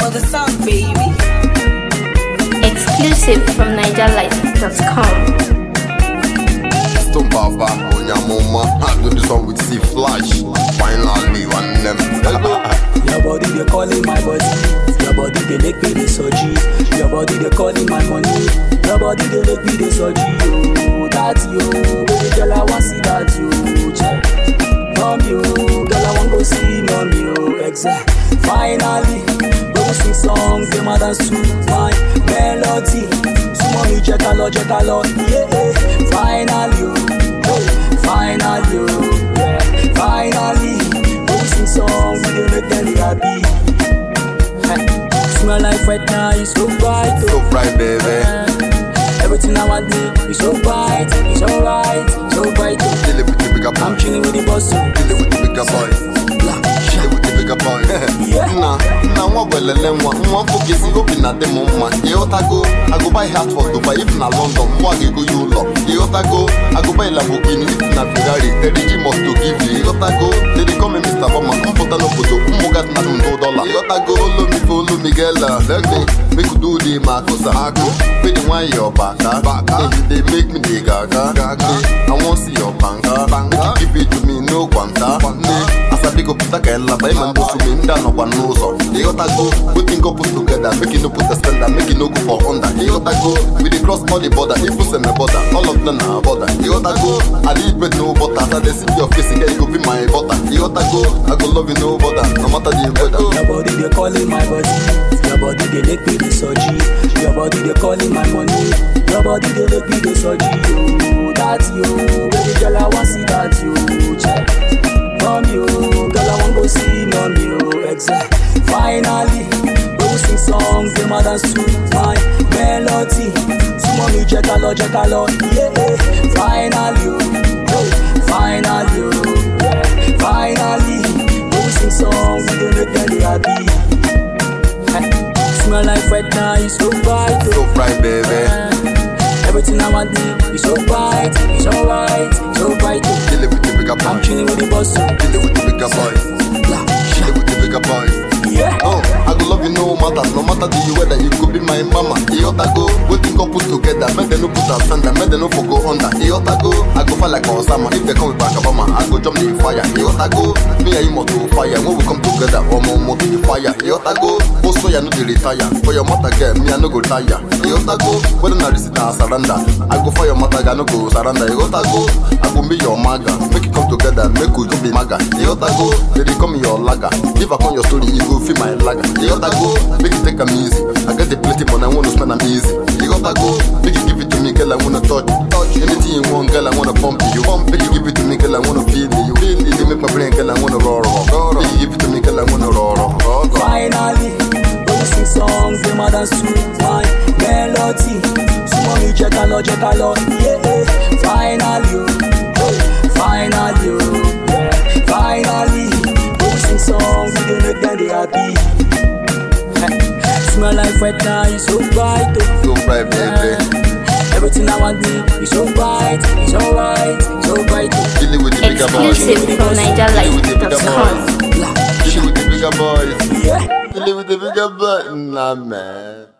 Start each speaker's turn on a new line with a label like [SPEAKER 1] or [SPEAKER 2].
[SPEAKER 1] Feel the sound, baby.
[SPEAKER 2] Exclusive from NigerLife.com.
[SPEAKER 3] Stone Baba, Onyamoma. I do this one with C Flash. Finally, one them.
[SPEAKER 4] Your body they calling my body. Your body they make me the surgery. Your body they calling my money. Your body they make me the surgery. Oh, that's you, baby girl I want see that you. Check, mommy oh, girl I want go see mommy oh. Exact. Finally, go sing songs them a dance to my melody. So mommy check a lot, yeah. Finally oh, finally oh, yeah. Finally. Sing songs, we don't make them happy. Smell like right now, it's so bright.
[SPEAKER 3] So bright, baby.
[SPEAKER 4] Everything I want me, it's so bright, it's alright, so bright.
[SPEAKER 3] Chill it with the bigger boy.
[SPEAKER 4] I'm chilling with the boss.
[SPEAKER 3] Chill it with the bigger boy. Chill it with the bigger boy. Nah, what well one focus go be na them man. You I go buy hat for Dubai if na London. What you go you love. You I go buy Lamborghini if na Ferrari. The regime must to give you. You go. They call me Mr. Bama. Put no photo. Got na $2. You go follow me, girl. Let me make you do the Makosa. Pay the wine your back. They make me the gaga. I want see your banker. Make you give it to me, no quanta. As I pick up the girl, I man go to me down on one nose. You go, we think go put together, make it no put a standard, make it no go for under. You go, we dey cross all the border, if you send me border, all of them are border. You go, I need bread no butter, after they see your face, you go be my butter. You go, I go love you no border, no matter the weather.
[SPEAKER 4] Your body they calling my body, your body they make me the surgery. Your body they calling my money, your body they make me the surgery. Oh, that's you, baby girl I want see that you. Check, mommy oh, girl I want go see mommy oh, exact. Finally, we sing songs, them a dance to my melody. So mommy check a lot, yeah. Finally, finally, yeah. Finally, we sing songs, we make them happy. Smell like right now, it's so bright,
[SPEAKER 3] so bright, baby.
[SPEAKER 4] Everything I want me, it's so bright, it's alright, so bright.
[SPEAKER 3] Chill it with the bigger boy.
[SPEAKER 4] I'm chilling with the boss.
[SPEAKER 3] Chill it with the bigger boy. Chill it with the bigger boy.
[SPEAKER 4] Yeah.
[SPEAKER 3] Oh, I go love you no matter the weather, you could be my mama. You go, we think go put together, make them no put a standard, make them no for go under. You go, I go fly like Osama, if they come with Obama, I go jump the fire. You go, me and you must to fire, when we come together, or more to the fire. You go, also you know the retire, for your mother girl, me I no go tire. You go, when I receive a surrender, I go for your mother, I no go surrender. You go, I go be your maga, make it come together, make you be maga. You go, they come your lager, if I come your story, you go feel my lager. You gotta go, make it take 'em easy. I get the plenty money, I wanna spend 'em easy. You gotta go, make it give it to me, girl, I wanna touch. Anything you want, girl, I wanna pump you. Make it give it to me, girl, I wanna feel you. You make my brain, girl, I wanna roar. Make it give it to me, girl, I wanna roar.
[SPEAKER 4] Finally, we sing songs, them a dance to my melody. So mommy check a lot, yeah. Finally, finally, yeah. Finally. Sing songs, we don't make them happy. Smell like right now, it's so bright.
[SPEAKER 3] So bright, baby.
[SPEAKER 4] Everything I want me, it's so bright, it's alright, so bright.
[SPEAKER 3] Chill it with the bigger boys.
[SPEAKER 2] Exclusive from NigerLife.com.
[SPEAKER 3] Chill it with the bigger boys.
[SPEAKER 4] Yeah.
[SPEAKER 3] Chill it with the bigger boys. Nah, man.